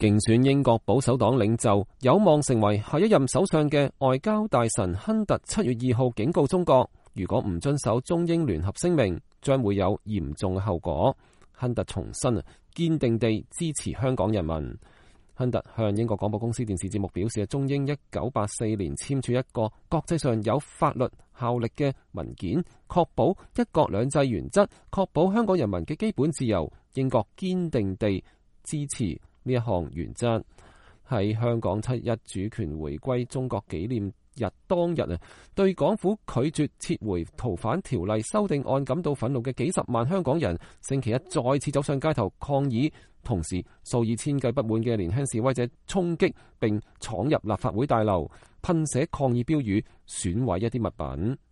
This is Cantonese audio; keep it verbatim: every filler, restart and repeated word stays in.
競選英國保守黨領袖有望成為下一任首相嘅外交大臣亨特七月二號警告中國，如果唔遵守中英聯合聲明，將會有嚴重嘅後果。亨特重申堅定地支持香港人民。亨特向英國廣播公司電視節目表示，中英一九八四年簽署一個國際上有法律效力嘅文件，確保一國兩制原則，確保香港人民嘅基本自由。英國堅定地支持呢一項原則。喺香港七一主權回歸中國紀念日當日啊，對港府拒絕撤回逃犯條例修訂案感到憤怒嘅幾十萬香港人，星期一再次走上街頭抗議，同時數以千計不滿嘅年輕示威者衝擊並闖入立法會大樓，噴寫抗議標語，損毀一啲物品。